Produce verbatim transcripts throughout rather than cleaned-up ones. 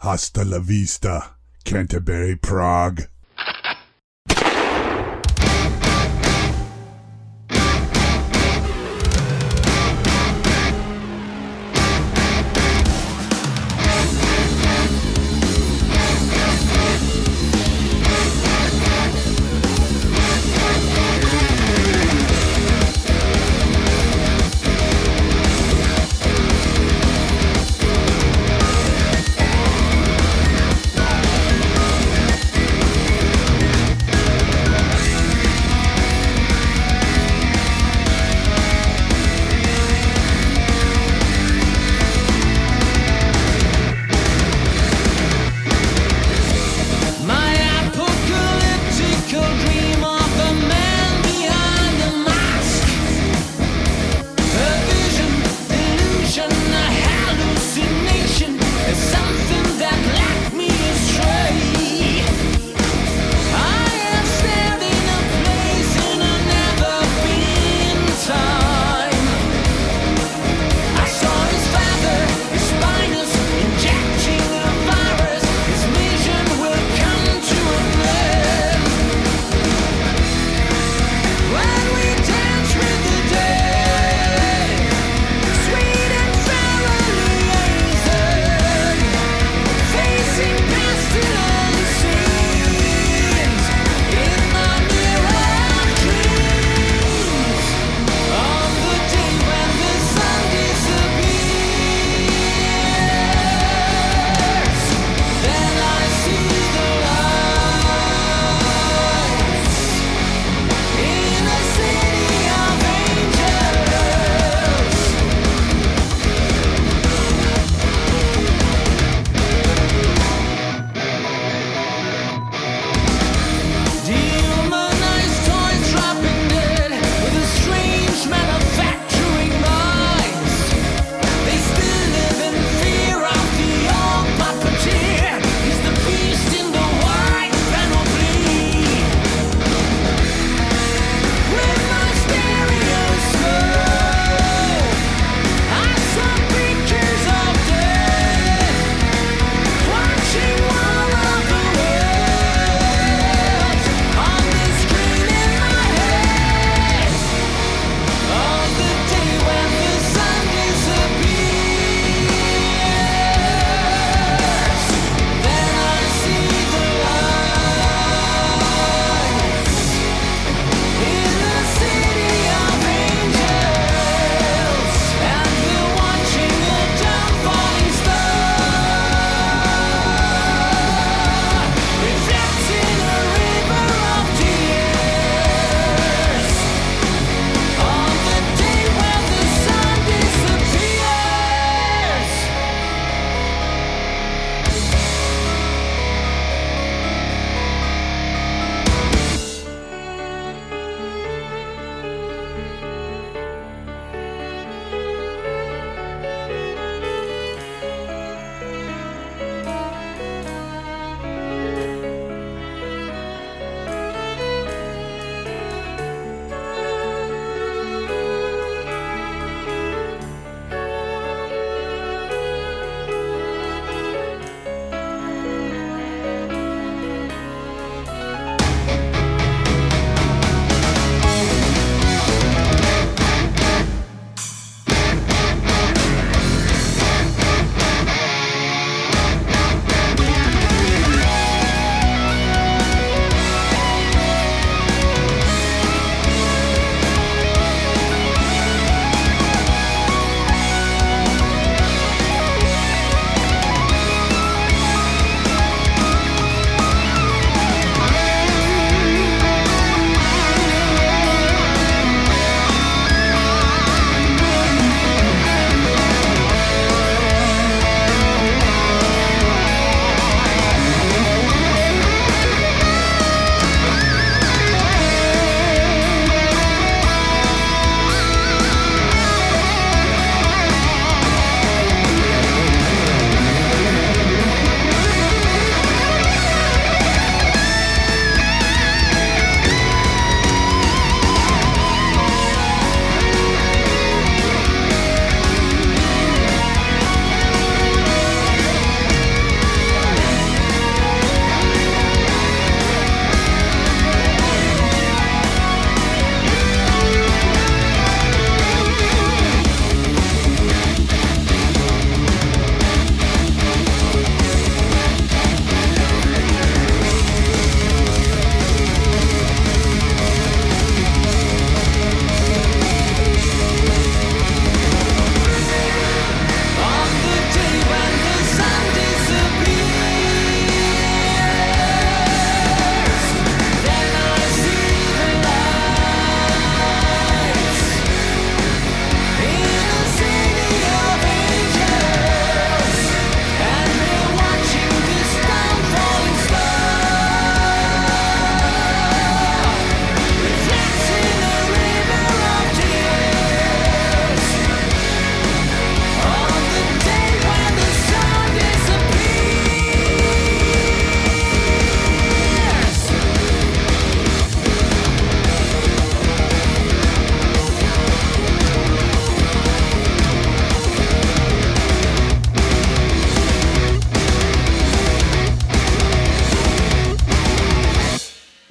Hasta la vista, Canterbury, Prague.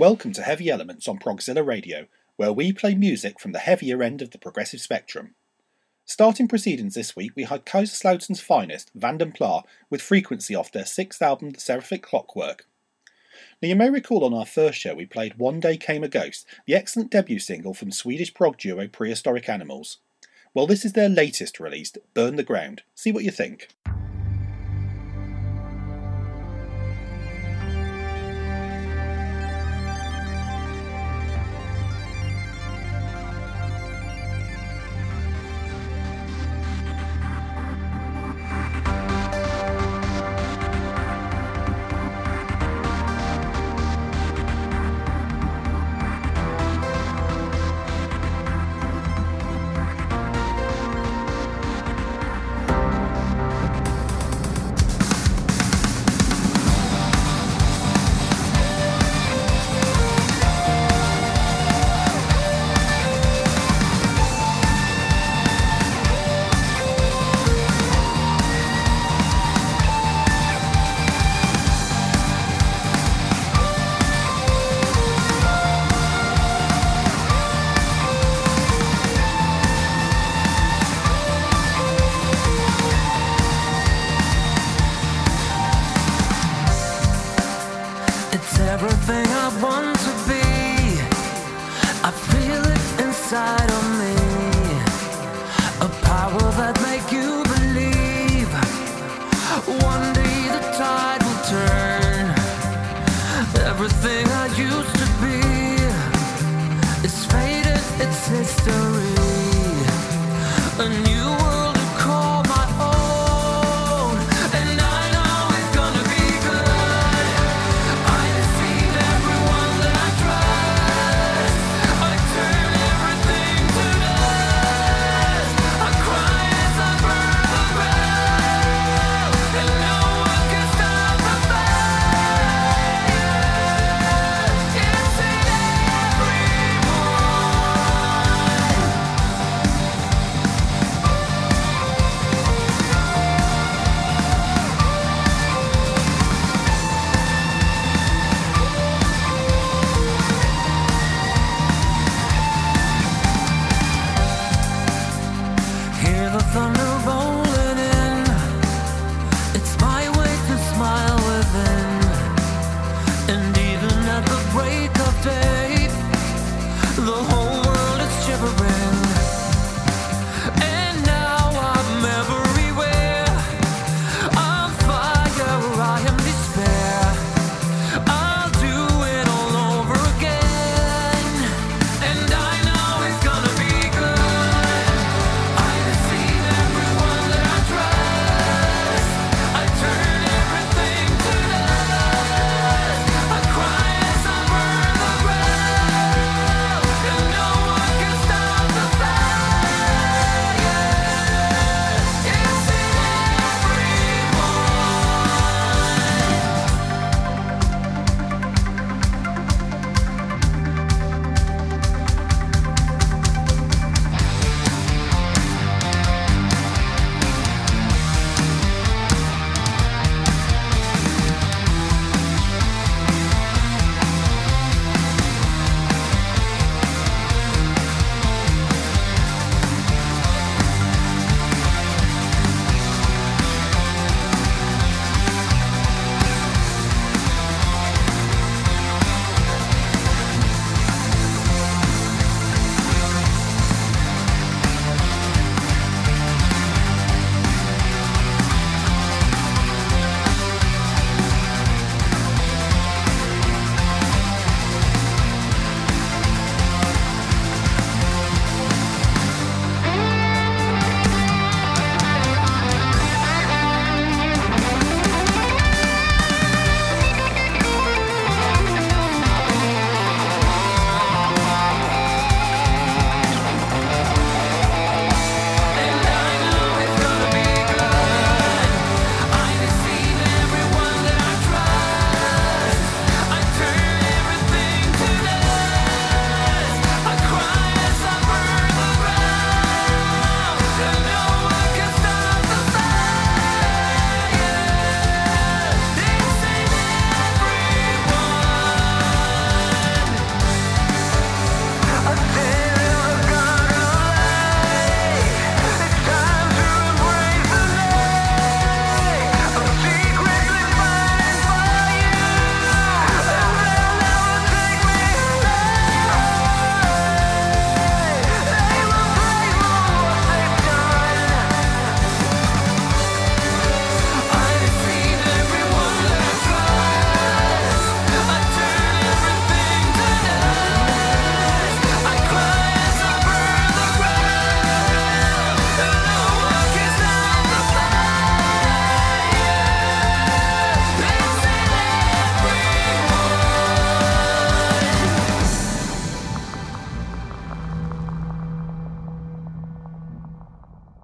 Welcome to Heavy Elements on Progzilla Radio, where we play music from the heavier end of the progressive spectrum. Starting proceedings this week, we had Kaiserslauten's finest, Vanden Pla, with Frequency off their sixth album, The Seraphic Clockwork. Now you may recall on our first show we played One Day Came a Ghost, the excellent debut single from Swedish prog duo Prehistoric Animals. Well, this is their latest release, Burn the Ground. See what you think. Everything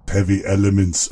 heavy elements.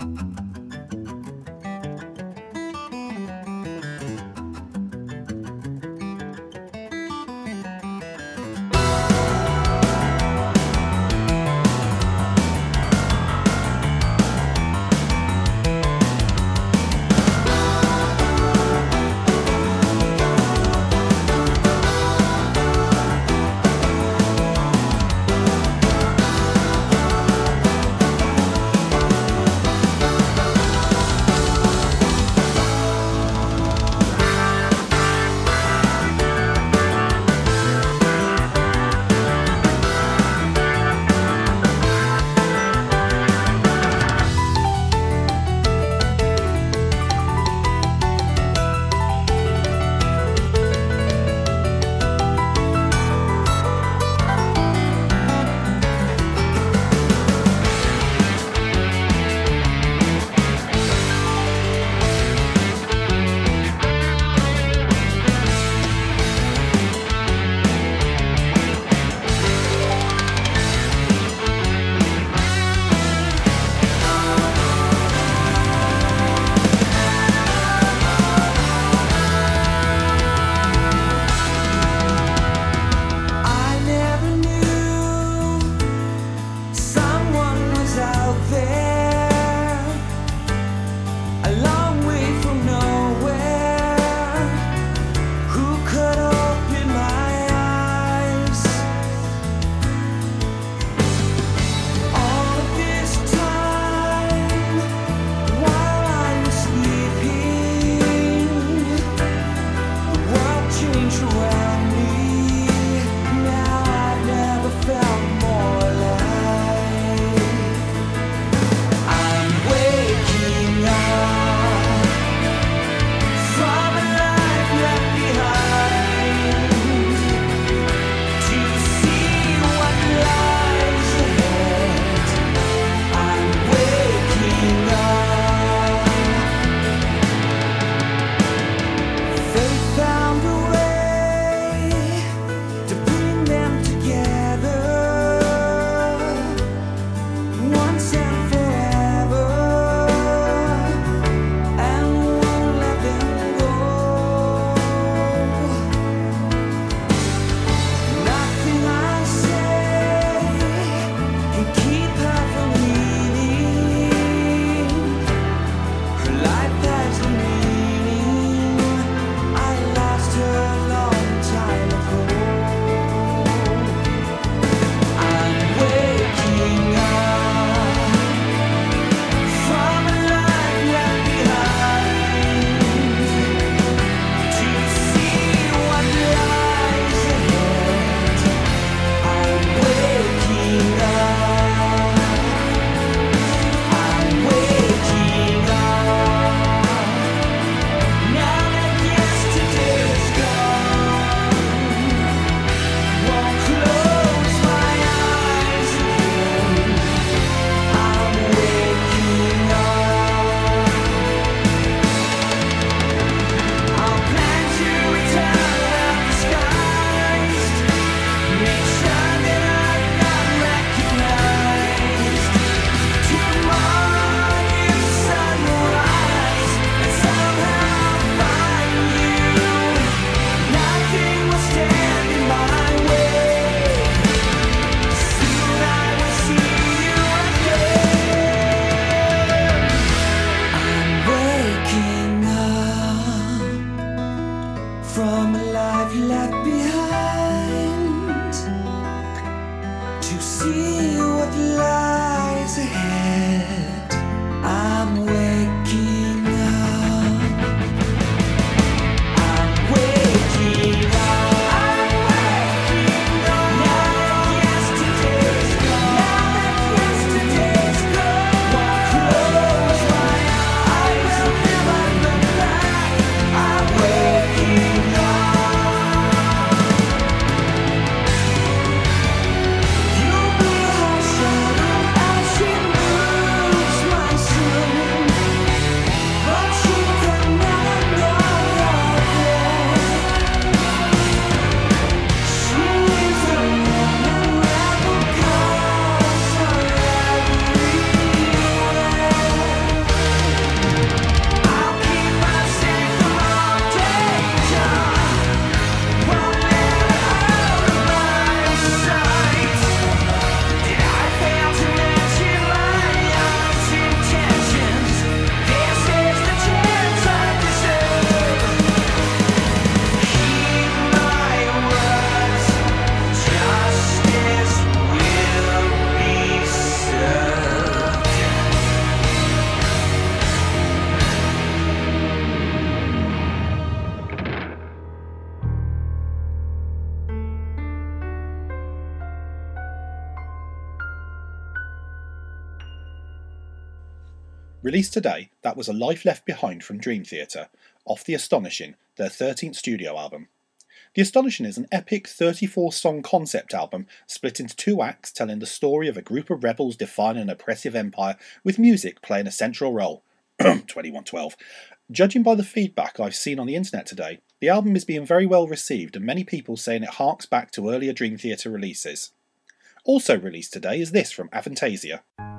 Released today, that was A Life Left Behind from Dream Theater, off The Astonishing, their thirteenth studio album. The Astonishing is an epic thirty-four song concept album split into two acts telling the story of a group of rebels defying an oppressive empire with music playing a central role. twenty-one twelve. Judging by the feedback I've seen on the internet today, the album is being very well received and many people saying it harks back to earlier Dream Theater releases. Also released today is this from Avantasia.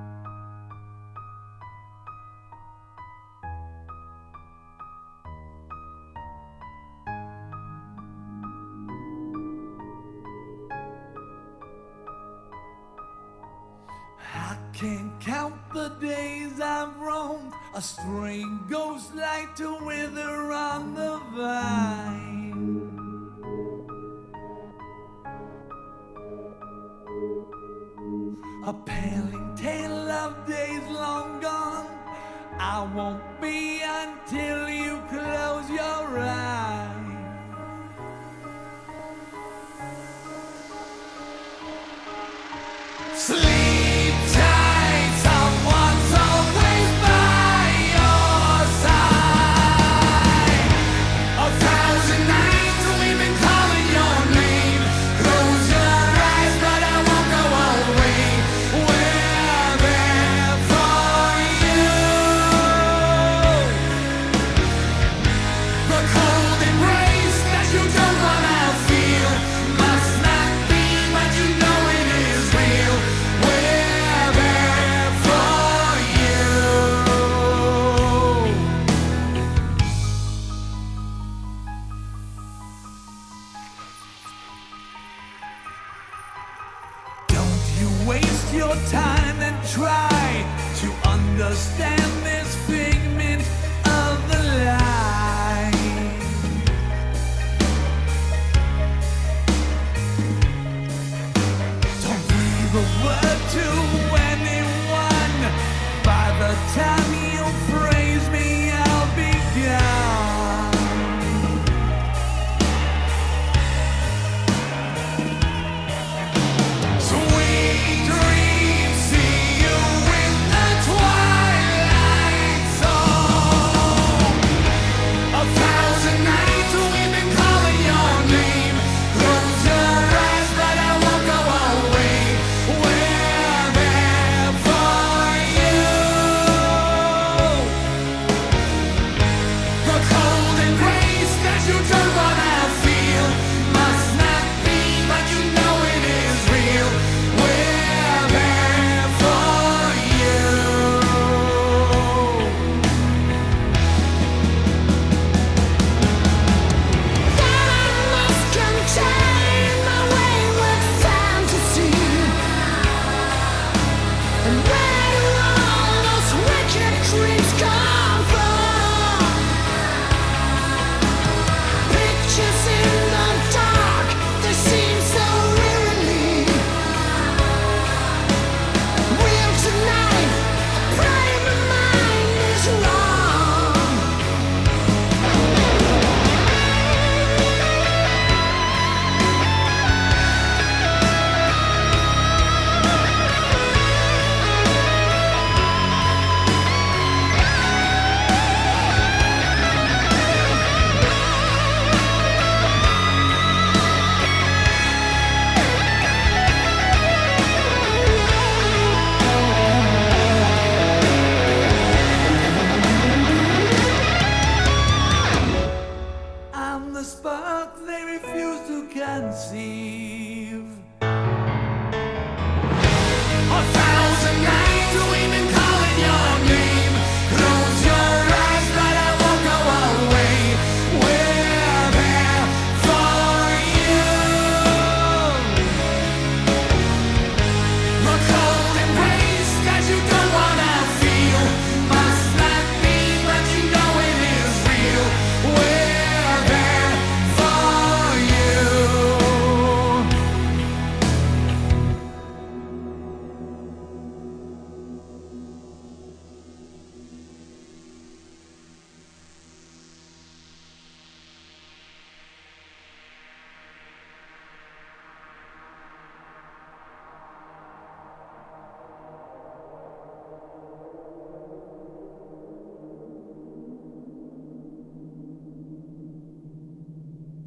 Can't count the days I've roamed, a string ghost light to wither on the vine. A paling tale of days long gone, I won't be until you close your eyes. Sleep.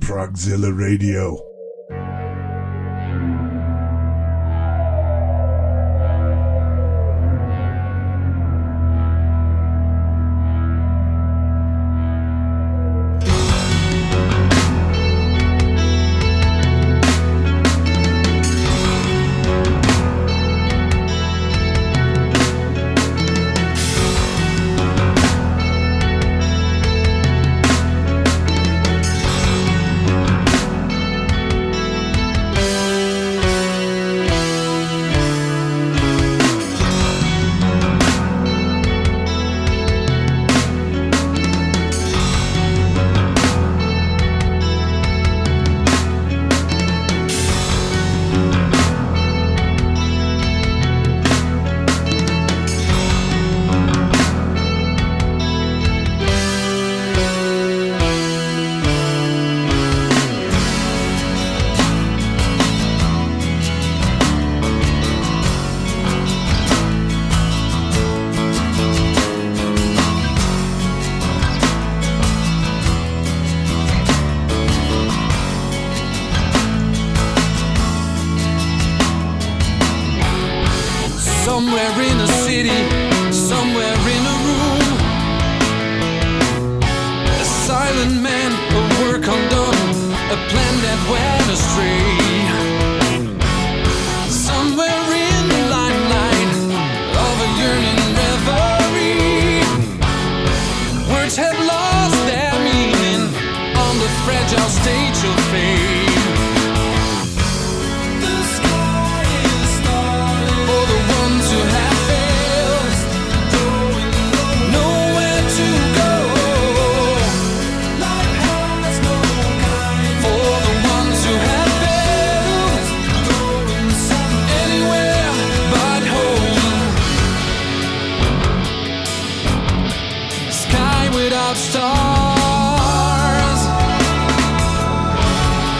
Progzilla Radio. Somewhere in a city, somewhere in a room, a silent man, a work undone, a plan that went astray. Somewhere in the limelight of a yearning reverie, words have lost their meaning on the fragile stage of fame. Stars,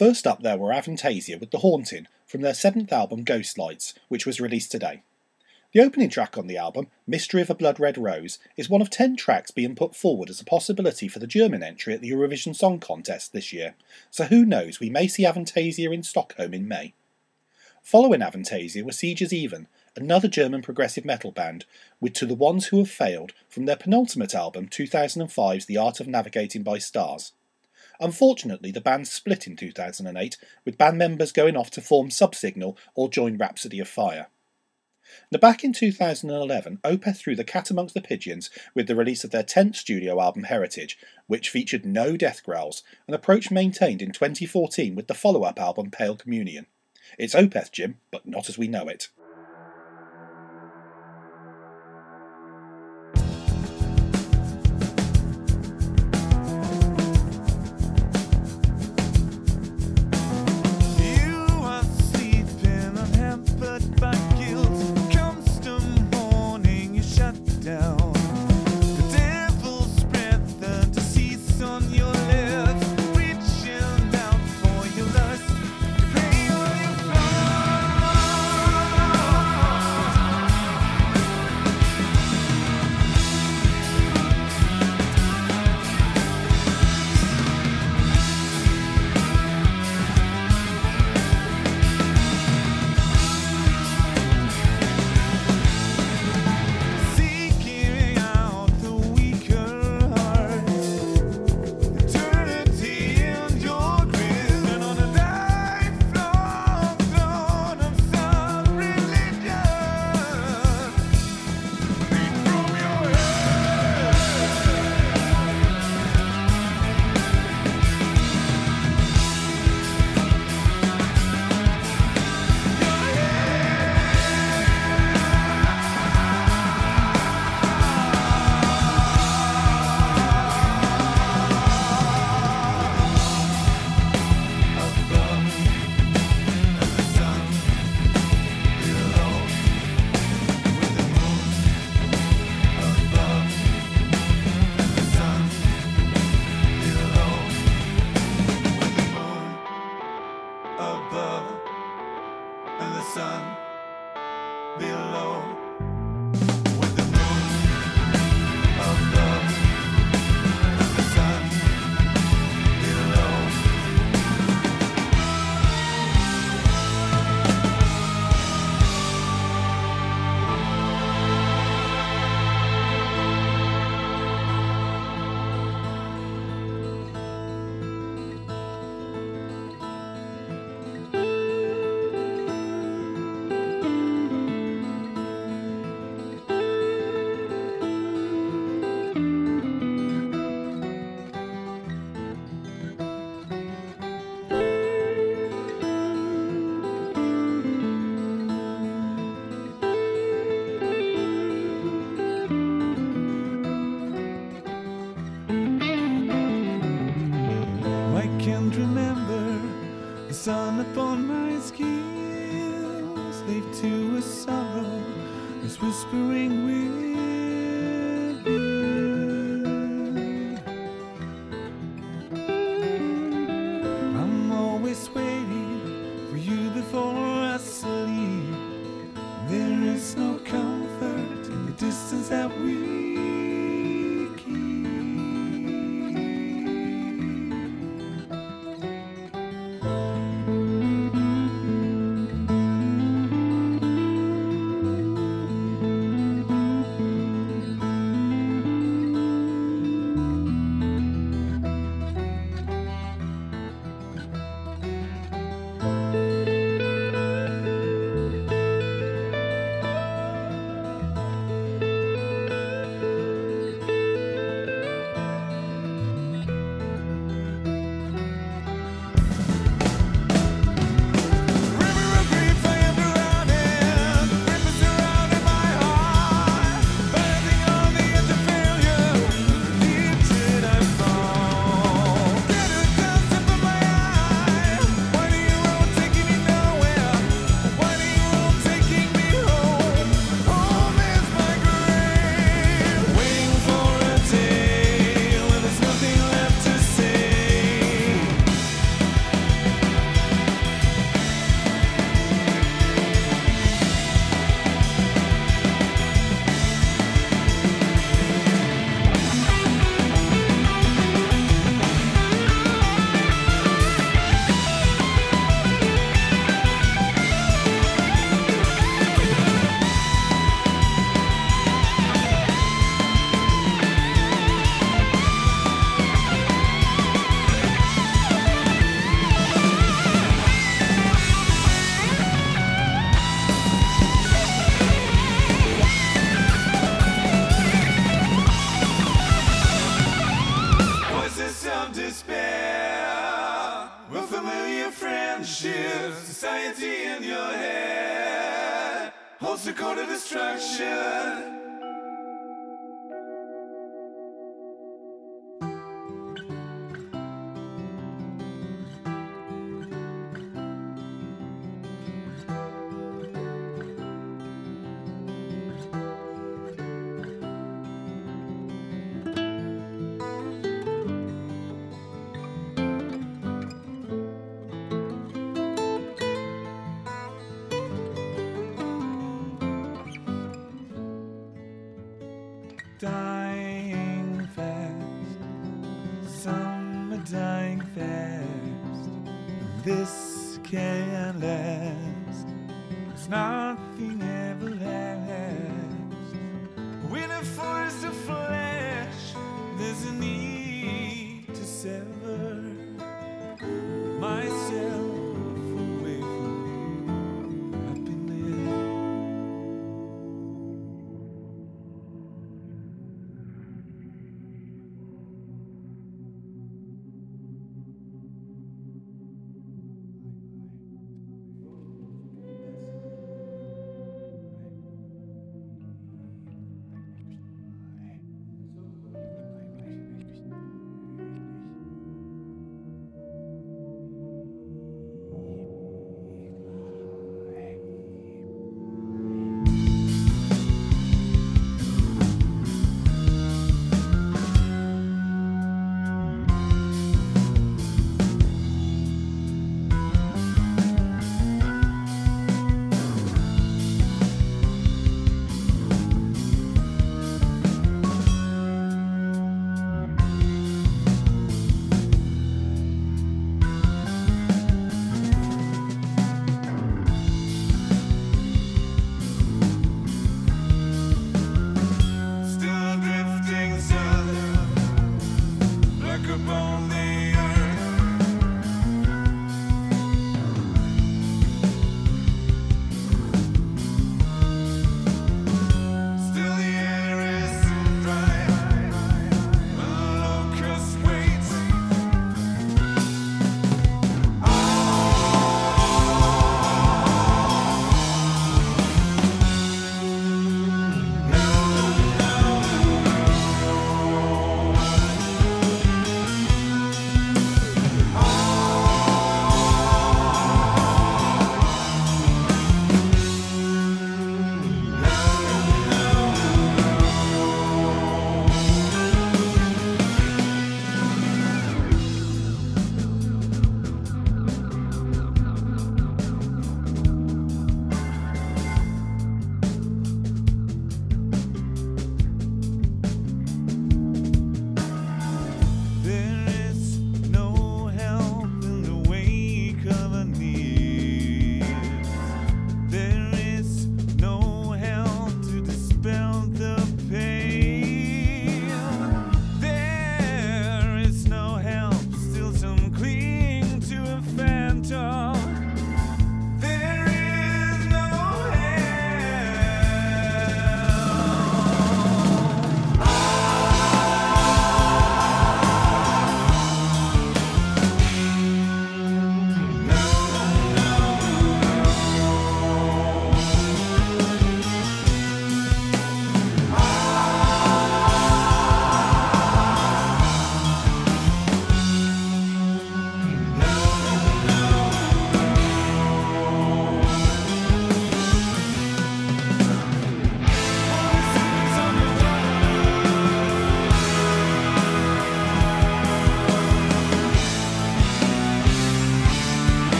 First up there were Avantasia with The Haunting from their seventh album Ghost Lights, which was released today. The opening track on the album, Mystery of a Blood Red Rose, is one of ten tracks being put forward as a possibility for the German entry at the Eurovision Song Contest this year, so who knows, we may see Avantasia in Stockholm in May. Following Avantasia were Sieges Even, another German progressive metal band, with To the Ones Who Have Failed from their penultimate album two thousand five's The Art of Navigating by Stars. Unfortunately, the band split in two thousand eight, with band members going off to form Subsignal or join Rhapsody of Fire. Now back in two thousand eleven, Opeth threw the cat amongst the pigeons with the release of their tenth studio album Heritage, which featured no death growls, an approach maintained in twenty fourteen with the follow-up album Pale Communion. It's Opeth, Jim, but not as we know it. sun upon my skin, slave to a sorrow is whispering within. I'm always waiting for you before I sleep. There is no comfort in the distance that we Anxiety in your head holds the code of distraction. Dying fast, some are dying fast. This can't last, 'cause nothing ever lasts. When it falls to flesh, there's a need to sever myself away from happiness.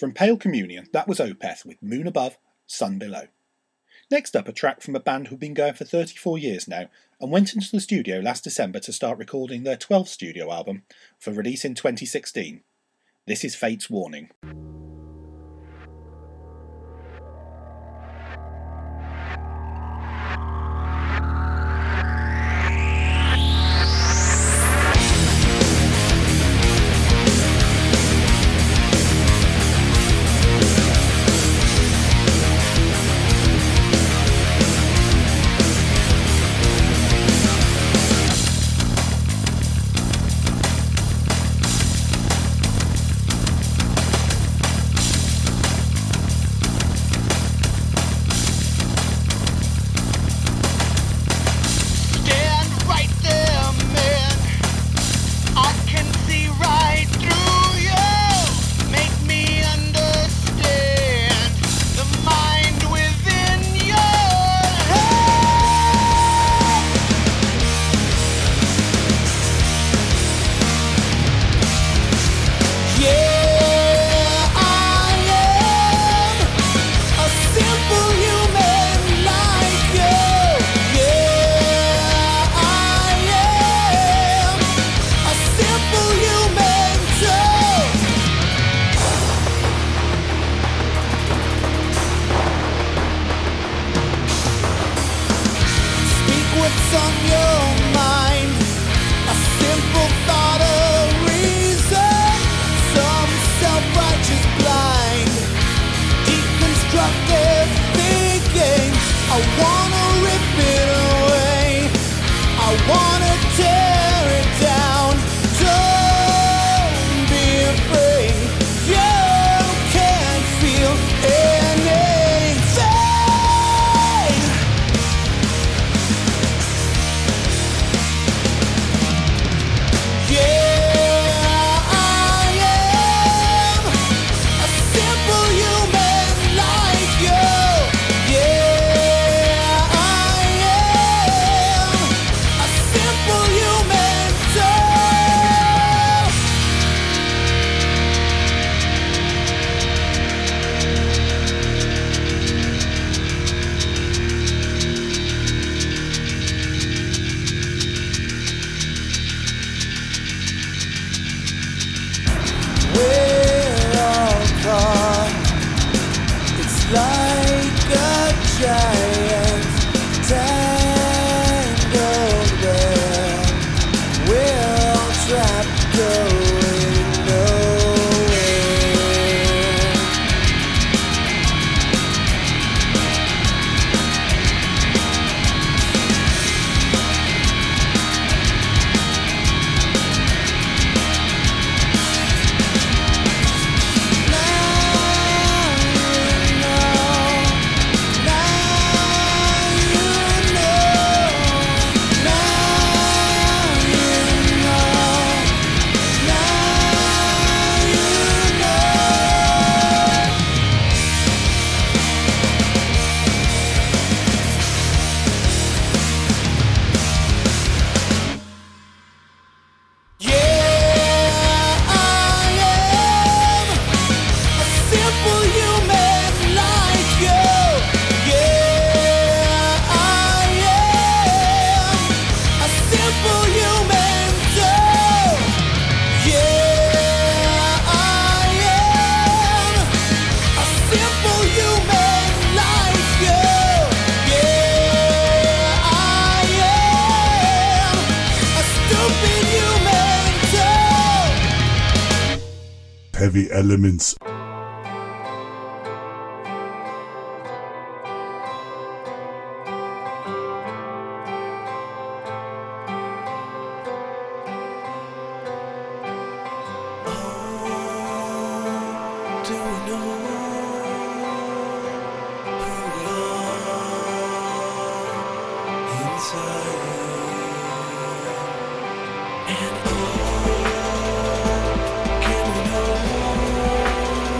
From Pale Communion, that was Opeth with Moon Above, Sun Below. Next up, a track from a band who've been going for thirty-four years now and went into the studio last December to start recording their twelfth studio album for release in twenty sixteen. This is Fate's Warning. Heavy elements. And oh, can we know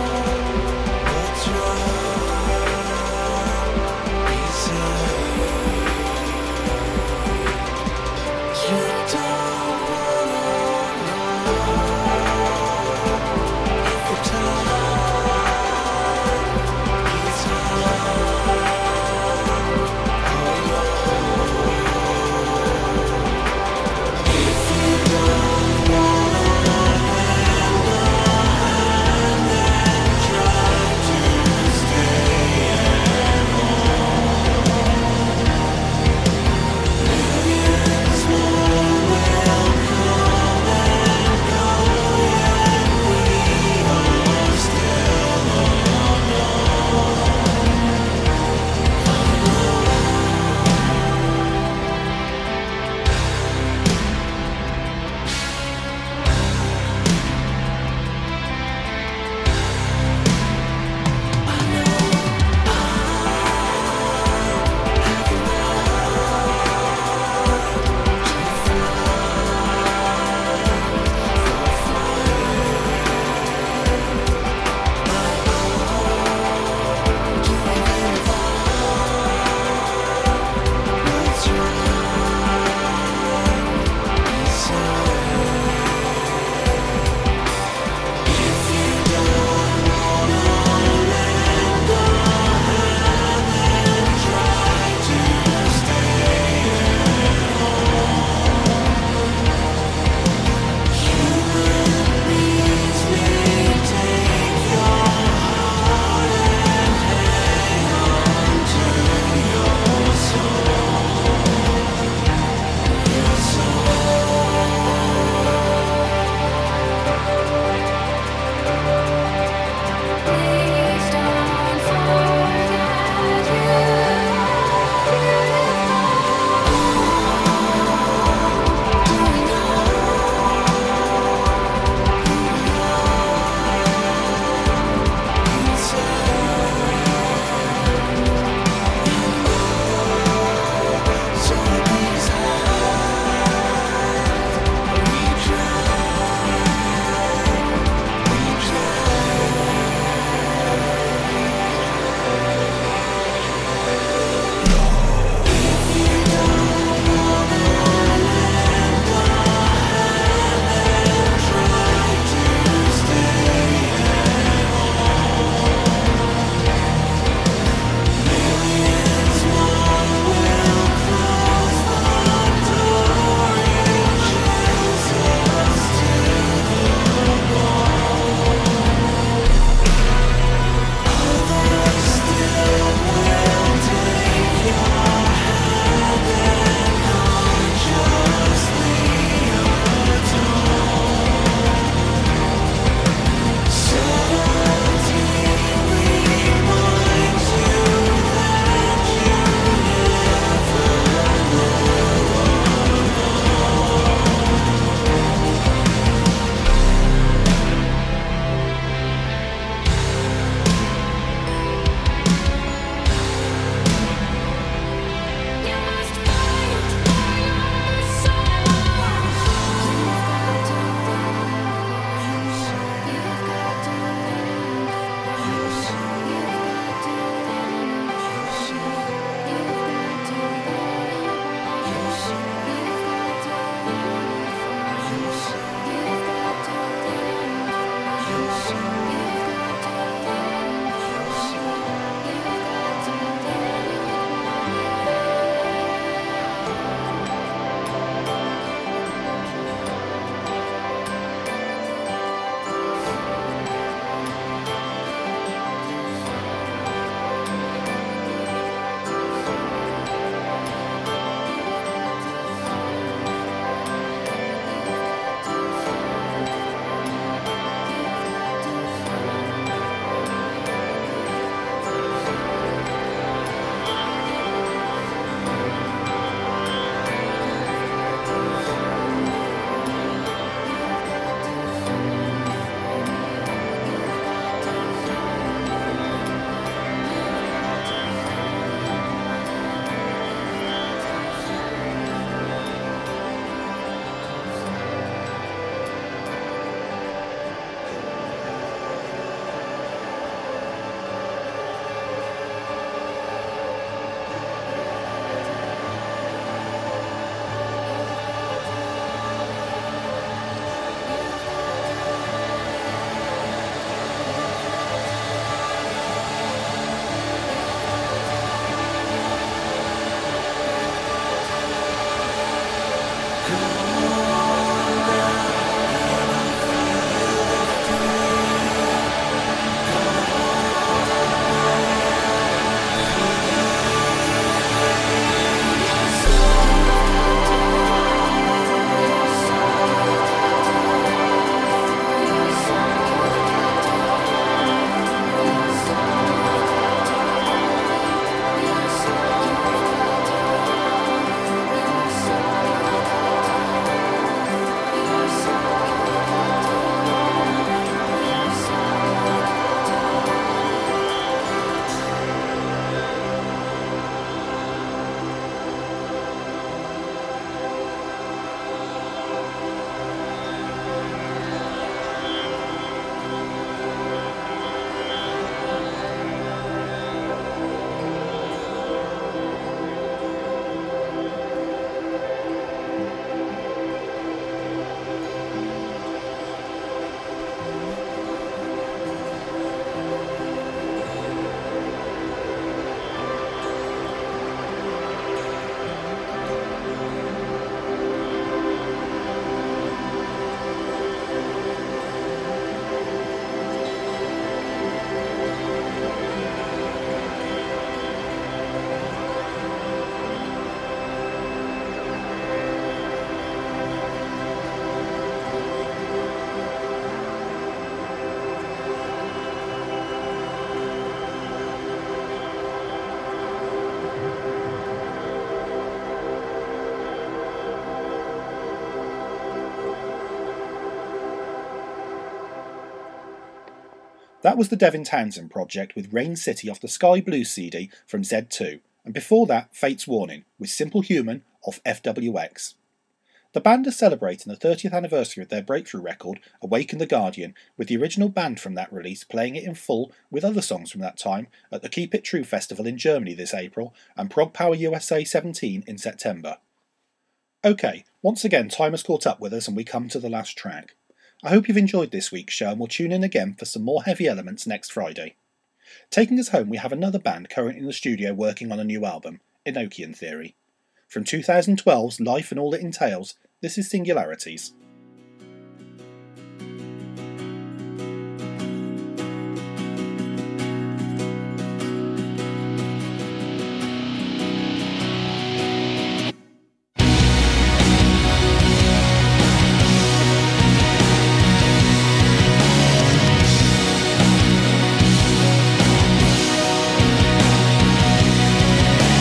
That was the Devin Townsend project with Rain City off the Sky Blue C D from Z two, and before that Fate's Warning with Simple Human off F W X. The band are celebrating the thirtieth anniversary of their breakthrough record, Awaken the Guardian, with the original band from that release playing it in full with other songs from that time at the Keep It True Festival in Germany this April and Prog Power U S A seventeen in September. OK, once again time has caught up with us and we come to the last track. I hope you've enjoyed this week's show and will tune in again for some more heavy elements next Friday. Taking us home we have another band currently in the studio working on a new album, Enochian Theory. From two thousand twelve's Life and All It Entails, this is Singularities.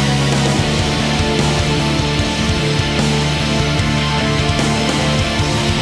We'll be right back.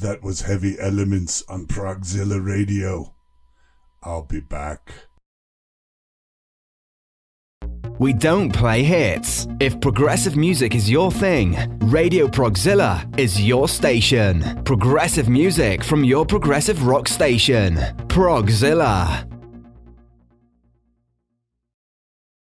that was Heavy Elements on Progzilla Radio. I'll be back. We don't play hits. If progressive music is your thing, Radio Progzilla is your station. Progressive music from your progressive rock station. Progzilla.